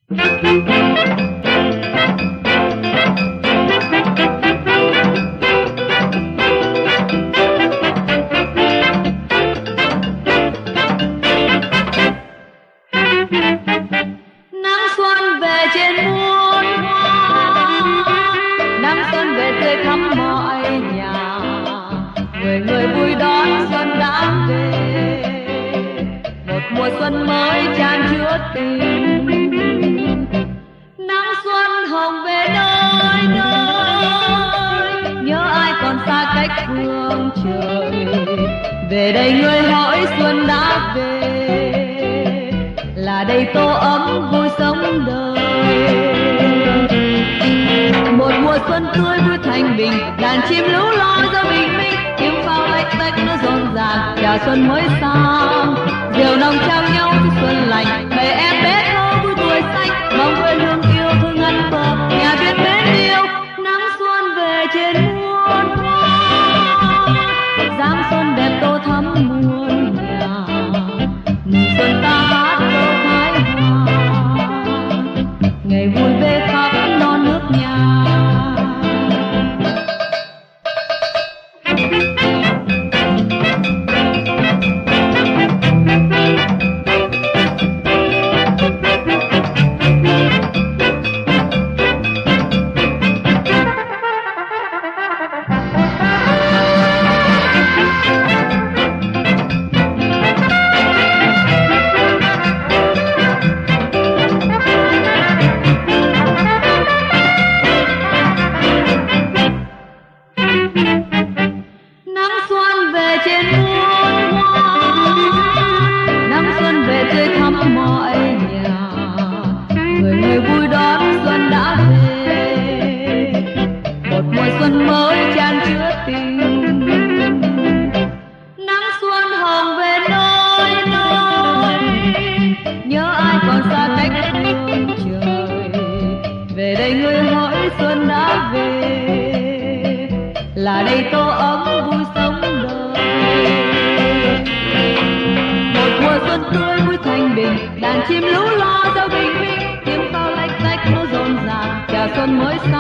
Nắng xuân về trên muôn hoa, nắng xuân về tươi thắm mọi nhà, người người vui đón xuân đã về, một mùa xuân mới tràn chứa tình. Nắng xuân hồng về nơi nơi, nhớ ai còn xa cách phương trời, về đây người hỏi xuân đã về, là đây tô ấm vui sống đời. Một mùa xuân tươi vui thanh bình, đàn chim lú lo ra bình minh, tiếng pháo lách tách nó rộn ràng, chào xuân mới sang. Rượu nồng trao nhau cho xuân lành, bầy em bé thơ vui tuổi xanh, mong quê hương yêu thương ân bờ, nhà viên mến yêu. Nắng xuân về trên muôn hoa, dáng xuân đẹp tô thắm muôn nhà, mừng xuân ta hát câu thái hòa, ngày vui về khắp non nước nhà. Nắng xuân về trên muôn hoa, nắng xuân về tươi thắm mọi nhà, người người vui đón xuân đã về, một mùa xuân mới tràn chứa tình. Nắng xuân hồng về nơi nơi, nhớ ai còn xa cách phương trời, về đây người hỏi xuân đã về, là đây tô ấm vui sống đời. Một mùa xuân tươi vui thanh bình, đàn chim lú lo reo bình minh, tiếng pháo lách tách nó rộn ràng, chào xuân mới sang.